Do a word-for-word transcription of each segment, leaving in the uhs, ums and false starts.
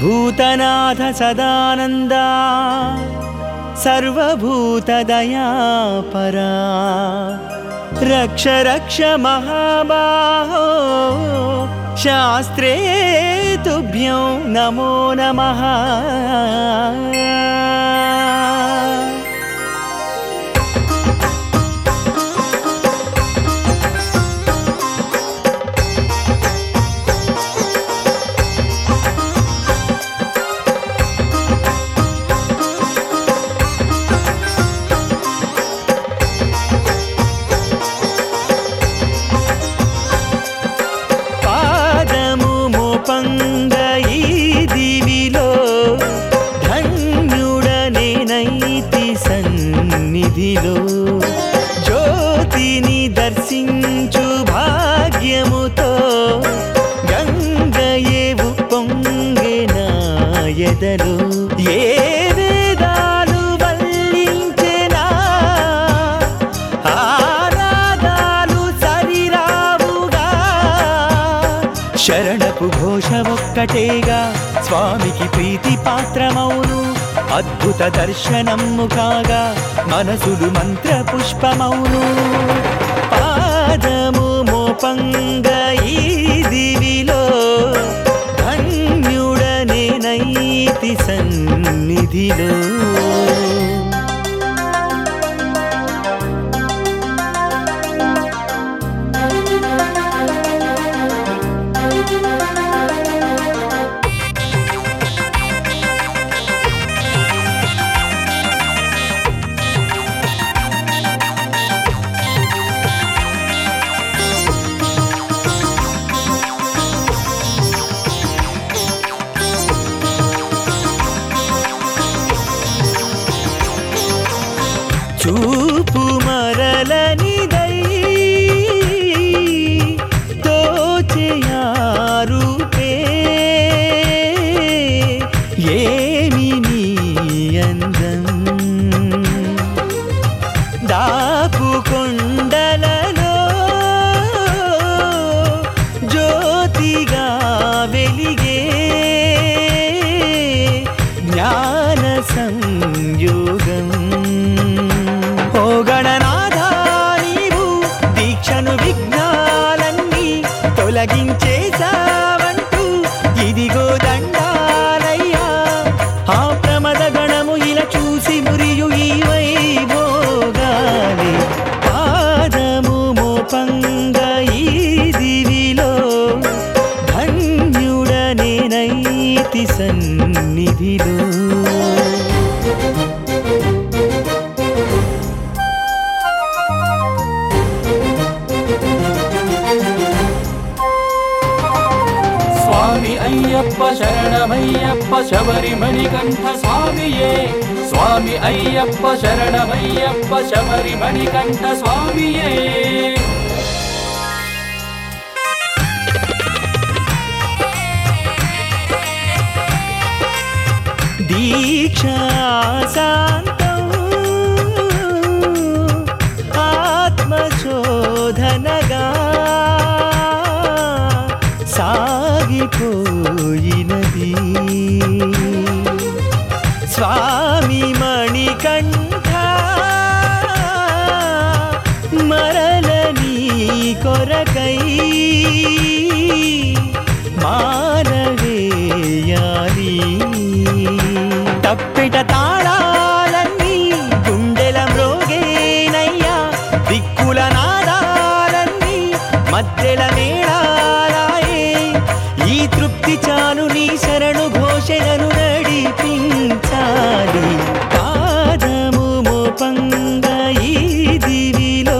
భూతనాథ సదానందా సర్వభూతదయాపరా రక్ష రక్ష మహాబాహో శాస్త్రే తుభ్యం నమో నమః. సన్నిధిలో జ్యోతిని దర్శించు భాగ్యముతో గంగయే ఉప్పొంగెనా ఎదలో. ఏ వేదాలు వల్లించెనా ఆరాధాలు సరిరావుగా శరణపు ఘోష ఒక్కటేగా స్వామికి ప్రీతి పాత్రమౌను. అద్భుత దర్శనము కాగా మనసులు మంత్ర పుష్పమౌను. పాదము మోపంగ ఈ దివిలో ధన్యుడనేనైతి సన్నిధిలో. చూపు మరలనిదై తోచెయారుపే ఏమి నీ అందం. దాపు కొండలలో జ్యోతిగా వెలిగే జ్ఞాన సంయోగం. ఓ గణనాథా నీవు దీక్షను విఘ్నాలన్నీ తొలగించేసావంటూ ఇదిగో దండాలయ్యా. ఆ ప్రమద గణము ఇలా చూసి మురియు ఈ వైభోగాలే. పాదము మోపంగ ఈ దివిలో ధన్యుడనేనైతి సన్నిధిలో. స్వామి అయ్యప్ప శరణమయ్యప్ప శబరిమణికంఠ స్వామియే. స్వామి అయ్యప్ప శరణమయ్యప్ప శబరిమణికంఠ స్వామియే. దీక్షాశాంతం ఆత్మశోధనగా సాగిపోయినది. స్వామి మణికంఠ మరలని కొరకై మానవేయాలి. తప్పిట తాళాలన్నీ గుండెల మ్రోగేనయ్యా. దిక్కుల నాదాలన్నీ మధ్యల మేళాలాయే. ఈ తృప్తి చాలు నీ శరణు ఘోషలను నడిపించాలి. పాదము మోపంగ ఈ దివిలో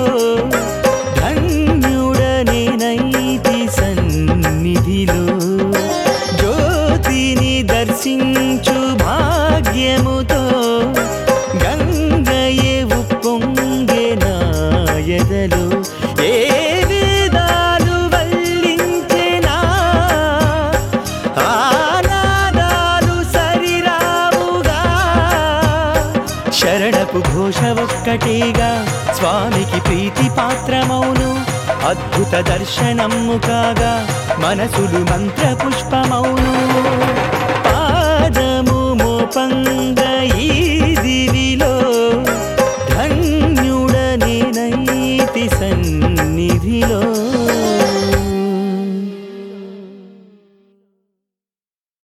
ధన్యుడనేనైతి సన్నిధిలో. జ్యోతిని దర్శించు భాగ్యముతో గంగయే ఉప్పొంగెనా ఎదలో. ఏ వేదాలు వల్లించెనా ఆనాదాలు సరిరావుగా శరణపు ఘోష ఒక్కటేగా స్వామికి ప్రీతి పాత్రమౌను. అద్భుత దర్శనము కాగా మనసులు మంత్ర పుష్పమౌను. రూపంగా